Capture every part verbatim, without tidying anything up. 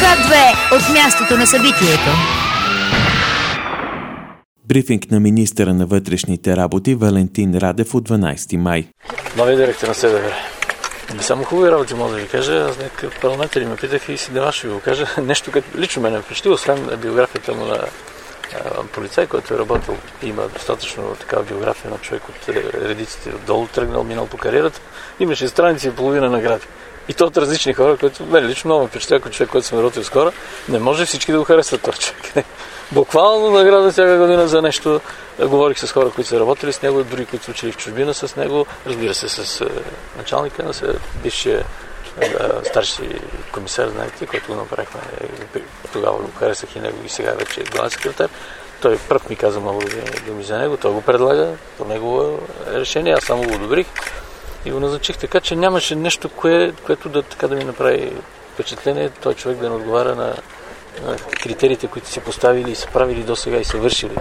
К две от мястото на събитието. Брифинг на министъра на вътрешните работи Валентин Радев от дванайсети май. Новия директор на СДВР. Не само хубави работи, мога да ви кажа. Аз някакъв парламентари ме питах и си дема ще ви го кажа. Нещо, което лично ме не впечатлило, освен биографията му на а, полицай, който е работил. Има достатъчно такава биография на човек от редиците отдолу, тръгнал, минал по кариерата. Имаше страници и половина награди. И то от различни хора, които мен лично много ме впечатля, ако човек, който съм работил с хора, не може всички да го харесват този човек. Буквално награда всяка година за нещо. Говорих с хора, които са работили с него, дори които са учили в чужбина с него. Разбира се, с е, началника на бившия е, старши комисар, знаете, който го направихме. Е, тогава го харесах и него и сега вече е главен секретар. Той пръв ми каза много думи за него, той го предлага, по негово решение, аз само го одобрих и го назначих, така че нямаше нещо, кое, което да, така да ми направи впечатление, той човек да не отговаря на критериите, които си поставили и са правили до сега и са вършили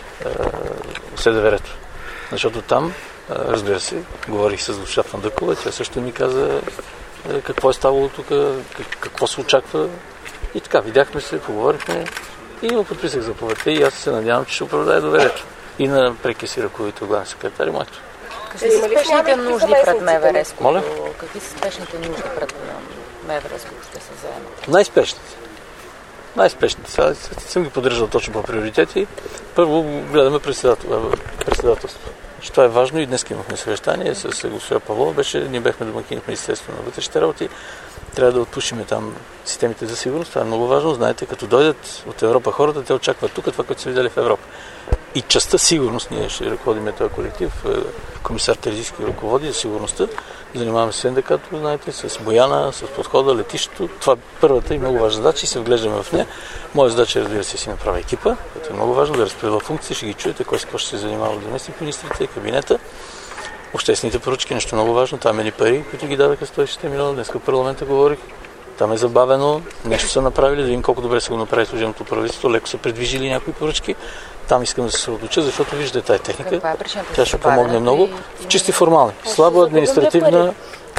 СДВР-то. Защото там, разбира се, говорих с Душа Фандъкова, тя също ми каза какво е ставало тук, какво се очаква. И така, видяхме се, поговорихме и му подписах заповедта и аз се надявам, че ще оправдая доверието. И на прекия си ръководител, главен секретар и моето. Какви са спешните нужди пред МВР? Моля? Какви са спешните нужди пред МВР, които ще се заемат? Най-спешните. Най-спешните. Сега съм ги поддържал точно по приоритети. Първо гледаме председател, председателство. Това е важно и днес имахме съвещание с госпожа Павлова. Беше, ние бяхме домакини в Министерството на вътрешните работи. Трябва да отпушиме там системите за сигурност. Това е много важно. Знаете, като дойдат от Европа хората, те очакват тук това, което са видели в Европа. И частта сигурност, ние ще ръководим този колектив, комисар Терзийски ръководи за сигурността. Занимаваме се с НДК, знаете, с Бояна, с подхода, летището. Това е първата и много важна задача и се вглеждаме в нея. Моя задача е, разбира се, си направя екипа, което е много важно, да разпределя функции, ще ги чуете, кой с какво ще се занимава от заместник министрите, кабинета. Обществените поръчки, нещо много важно, там е ни пари, които ги дадаха сто и шестдесет милиона, днес в парламента говорих. Там е забавено, нещо са направили, да видим колко добре са го направи служебното правителство, леко са предвижили някои поръчки. Там искам да се съсредоточа, защото виждате тази техника. Е тя ще помогне много. Чисти формални. Слаба административна,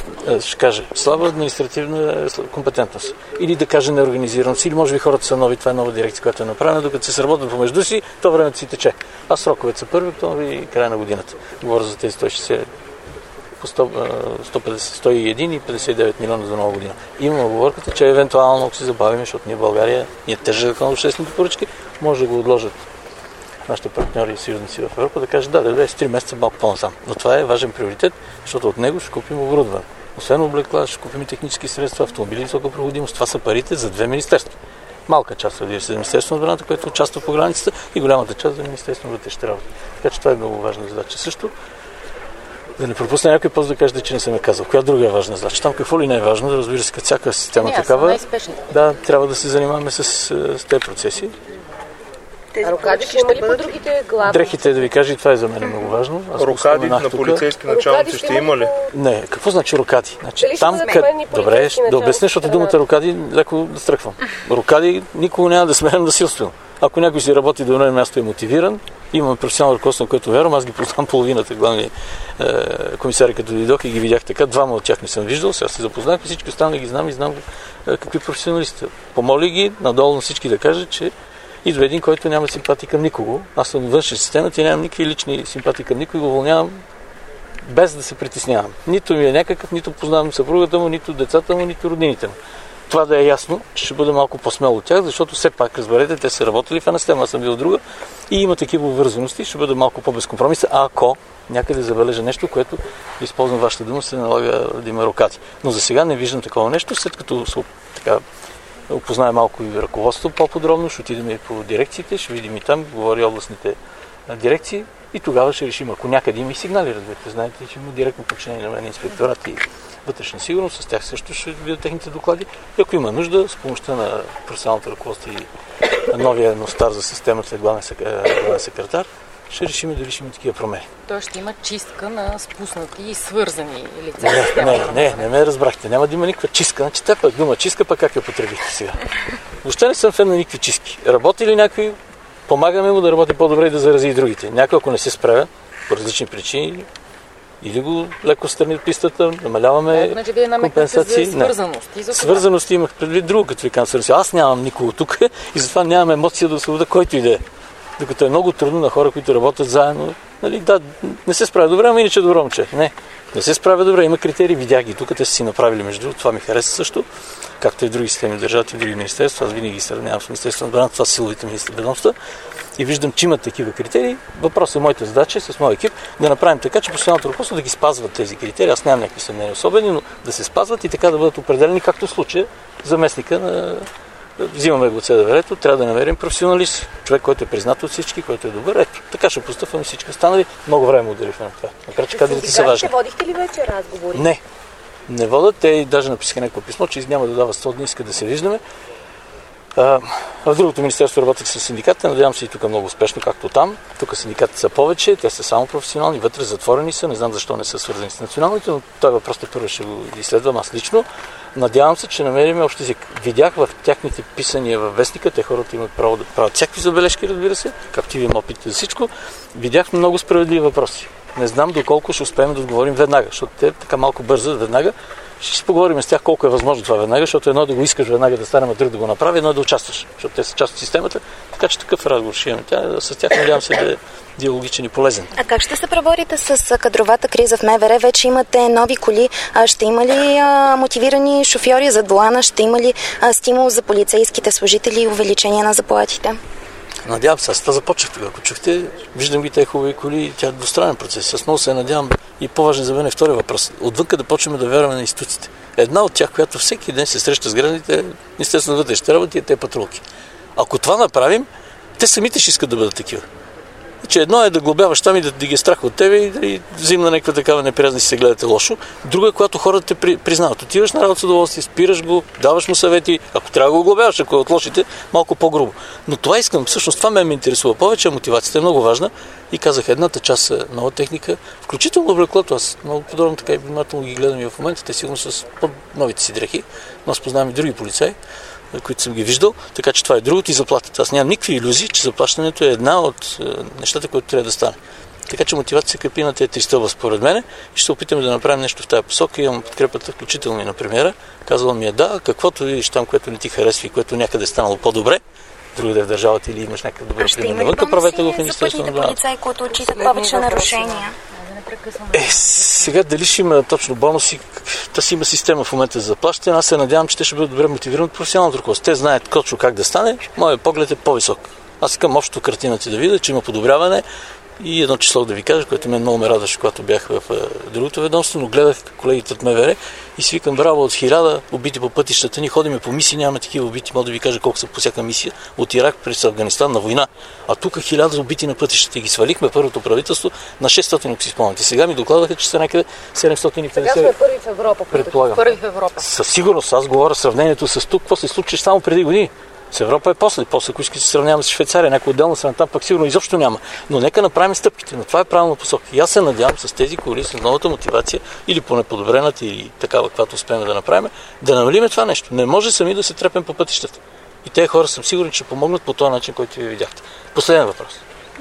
ще кажа, слаба административна компетентност. Или да кажа неорганизираност, или може би хората са нови, това е нова дирекция, която е направена, докато се сработят помежду си, то времето си тече. А сроковете са първи октомври и края на годината. Говоря за тези сто и шестдесет по сто, сто петдесет, сто и един и петдесет и девет милиона за нова година. Имам оговорката, че евентуално, ако се забавим, защото ние в България, ние тежа закон на обществените поръчки, може да го отложат нашите партньори и съюзници в Европа, да кажат да, да, да, с три месеца малко по-насам. Но това е важен приоритет, защото от него ще купим оборудване. Освен облекла, ще купим и технически средства, автомобили, висока проходимост. Това са парите за две министерства. Малка част, разбира се, за Министерството на отбраната, което участва по границата, и голямата част за Министерството на вътрешните работи. Така че това е много важна задача. Също да не пропусна някой после да кажете, че не съм е казал. Коя друга е важна задача? Там какво ли не е важно, да разбира се, като всяка система не, такава, да, трябва да се занимаваме с, с тези процеси. Рокадите има ли по другите главни? Дрехите, да ви кажа, и това е за мен много важно. Рокади на полицейски началници ще има ли? Не, какво значи рокади? Значи, там, къд... Добре, да обясня, защото думата рокади леко да стръхвам. Рокади никога няма да смеем да силствам. Ако някой си работи до едно място и е мотивиран, имаме професионално ръководство, на което вярвам, аз ги познавам половината главни е, комисари, като дойдох и ги видях така. Двама от тях не съм виждал, сега се запознах, всички останали ги знам и знам е, какви професионалисти. Помоли ги надолу на всички да кажат, че идва един, който няма симпатия към никого. Аз съм външен системата и нямам никакви лични симпатии към никого и го уволнявам без да се притеснявам. Нито ми е някакъв, нито познавам съпругата му, нито децата му, нито роднините му. Това да е ясно, че ще бъде малко по-смело от тях, защото все пак, разберете, те са работили в една система, аз съм бил друга и има такива вързаности, ще бъде малко по-безкомпромисен, ако някъде забележа нещо, което, използвам вашата дума, се налага да има рокати. Но за сега не виждам такова нещо, след като така опознаем малко и ръководството по-подробно, ще отидем и по дирекциите, ще видим и там, говори областните дирекции и тогава ще решим, ако някъде има и сигнали, разберете, знаете, че има директно подчинение на мен инспекторат и вътрешна сигурност, с тях също ще видят техните доклади. И ако има нужда, с помощта на професионалното ръководство и новия ностар за системата, главен секретар, ще решим дали ще има такива промени. Той ще има чистка на спуснати и свързани лица. Не, не, не, не ме разбрахте. Няма да има никаква чистка. Значи те пък дума чистка, пък как я потребихте сега? Въобще не съм фен на никакви чистки. Работи ли някой, помагаме му да работи по-добре и да зарази и другите. Някой, ако не се справя, по различни причини, Или го леко страни от пистата, намаляваме значи, вие компенсации. За свързаност. Не. Свързаност имах предвид друго, като ви казвам. Аз нямам никого тук и затова нямам емоция да освобода който иде. Докато е много трудно на хора, които работят заедно. Нали, да, не се справя добре, ама иначе добро момче. Не, не се справя добре. Има критерии, видях ги. Тук те са си направили между другото. Това ми хареса също. Както и други системи държавите, и други министерства. Аз винаги ги сравнявам с Министерството на отбраната, това са силовите министри ведомства. И виждам, че имат такива критерии. Въпросът е моята задача с моя екип да направим така, че професионалното ръководство да ги спазват тези критерии. Аз нямам някакви съмнения особени, но да се спазват и така да бъдат определени, както в случая заместника на... Взимаме го от СДВР-то, трябва да намерим професионалист, човек, който е признат от всички, който е добър. Ето, така ще постъпваме всички останали. Много време отделихме на това. Макар че кадрите са важни. Водихте ли вече разговори? Не. Не водят. Те даже написаха някакво писмо, че няма да дава сто дни, иска да се виждаме. А, в другото министерство работих с синдикатите, надявам се и тук много успешно, както там. Тук синдикатите са повече, те са само професионални, вътре затворени са, не знам защо не са свързани с националните, но това въпрос първо ще го изследвам аз лично. Надявам се, че намерим общ език. Видях в тяхните писания във вестника, те хората имат право да правят всякакви забележки, разбира се, както и имам опит за всичко. Видях много справедливи въпроси. Не знам доколко ще успеем да отговорим веднага, защото те така малко бързат веднага. Ще си поговорим с тях колко е възможно това веднага, защото едно е да го искаш веднага да стане, а друг да го направи, едно е да участваш, защото те са част от системата. Така че такъв разговор ще имаме. Тя, с тях надявам се да е диалогичен и полезен. А как ще се преборите с кадровата криза в МВР? Вече имате нови коли. А ще има ли а, мотивирани шофьори зад волана? Ще има ли а, стимул за полицейските служители и увеличение на заплатите? Надявам се, аз това започнах тогава. Ако чухте, виждам ги тези хубави коли, тя е двустранен процес. Аз много се надявам и по-важен за мен е втори въпрос. Отвънка да почнем да вярваме на институциите. Една от тях, която всеки ден се среща с гражданите, е Министерството на вътрешните работи и те патрулки. Ако това направим, те самите ще искат да бъдат такива. Че едно е да глобяваш там и да, да ги е страх от тебе и да и взимна някаква такава неприязна и си се гледате лошо. Друго е, когато хората те при, признават. Отиваш на работа с удоволствие, спираш го, даваш му съвети, ако трябва да го глобяваш, ако е от лошите, малко по-грубо. Но това искам, всъщност това ме, ме интересува повече, мотивацията е много важна и казах, едната част е нова техника, включително облеклото, аз много подробно така и внимателно ги гледам и в момента, те сигурно с новите си дрехи, но аз познавам и други полицаи, които съм ги виждал, така че това е другото и заплатата. Аз нямам никакви илюзии, че заплащането е една от е, нещата, които трябва да стане. Така че мотивация се крепи на тези три стълба според мен и ще се опитаме да направим нещо в тази посока. Имам подкрепата включително и на премиера. Казвал ми е да, каквото видиш там, което не ти харесва и което някъде е станало по-добре, другаде в държавата или имаш някакъв добър пример навънка, правете го в Министерството на отбраната. Полицаи, които отчитат повече нарушения. Е, сега дали ще има точно бонуси, та си има система в момента за заплащане, аз се надявам, че те ще бъдат добре мотивирани от професионалното ръководство. Те знаят точно как да стане, моят поглед е по-висок. Аз искам общото картината да видя, че има подобряване и едно число да ви кажа, което мен много ме радваше, когато бях в другото ведомство, но гледах колегите от МВР и си викам, браво, от хиляда убити по пътищата ни, ходиме по мисии, нямаме такива убити, мога да ви кажа колко са по всяка мисия, от Ирак през Афганистан на война. А тук хиляда убити на пътищата и ги свалихме първото правителство на шестстотин, ако си спомняте. Сега ми докладаха, че са някъде седемстотин и петдесет. Сега сме първи в Европа. Предполагам. Първи в Европа. Със сигурност, аз говоря сравнението с тук, какво се случи само преди години. С Европа е после. После, ако искате, се сравняваме с Швейцария, някоя отделна страна, там пък сигурно изобщо няма. Но нека направим стъпките. Но това е правилна посока. И аз се надявам с тези коли, с новата мотивация, или поне подобрената, или такава, каквато успеем да направим, да намалим това нещо. Не може сами да се трепем по пътищата. И тези хора съм сигурен, че ще помогнат по този начин, който ви видяхте. Последен въпрос.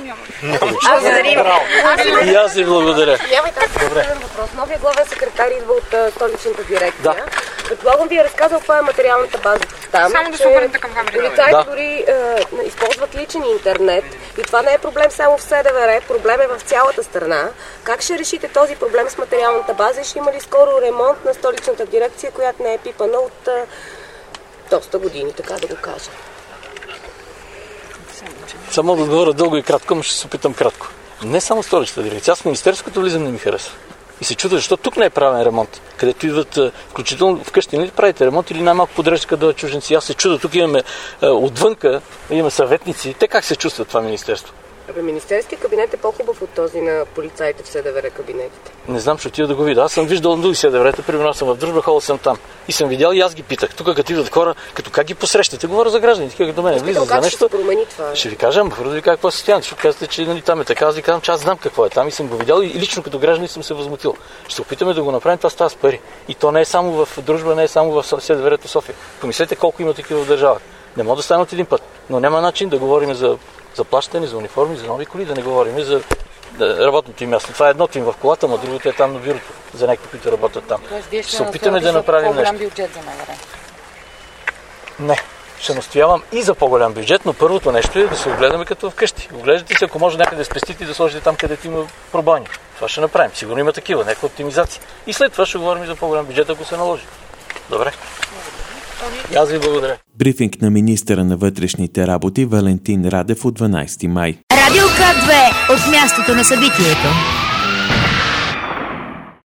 И аз ви благодаря. Няма и тази последен въпрос. Новия главен секретар идва от столичната дирекция. Да. Предполагам, ви е разказал каква е материалната база там. Само да се обърнете към камерата. Полицаите да. дори е, използват личен интернет и това не е проблем само в СДВР, проблем е в цялата страна. Как ще решите този проблем с материалната база и ще има ли скоро ремонт на столичната дирекция, която не е пипана от е, доста години, така да го кажа? Само да отговоря дълго и кратко, но ще се опитам кратко. Не само столичната дирекция, аз в министерството влизам не ми харесва. И се чудя, защо тук не е правен ремонт, където идват, включително вкъщи, не правите ремонт или най-малко подрежка да чужденци. Аз се чудя, тук имаме отвънка, имаме съветници. Те как се чувстват това министерство? Абе, министерския кабинет е по-хубав от този на полицаите в СДВР кабинетите. Не знам, ще отида да го видя. Аз съм виждал други СДВР-та, примерно съм в Дружба, ходил съм там. И съм видял и аз ги питах. Тук като идват хора, като как ги посрещате, говоря за гражданите, като до мен влизат за нещо. Ще се промени това? Ще ви кажа, ама първо да ви кажа какво е състоянието, защото казвате, че нали, там е така. Аз ви казвам, че аз знам какво е там и съм го видял и лично като гражданин съм се възмутил. Ще се опитаме да го направим, това става с пари. И то не е само в Дружба, не е само в СДВР-то София. Помислете колко има такива в държавата. Не може да стане от един път, но няма начин да говорим за заплащане, за униформи, за нови коли, да не говорим за работното им място. Това е едното им в колата, но другото е там на бюрото, за някакви, които работят там. Тоест, вие ще се опитаме да направим нещо. По-голям бюджет за МВР? Не. Ще настоявам и за по-голям бюджет, но първото нещо е да се огледаме като вкъщи. Оглеждате се, ако може някъде да спестите и да сложите там, където има пробойни. Това ще направим. Сигурно има такива, някаква оптимизация. И след това ще говорим и за по-голям бюджет, ако се наложи. Добре? И аз ви благодаря. Брифинг на министъра на вътрешните работи Валентин Радев от дванайсети май. Радио К две от мястото на събитието.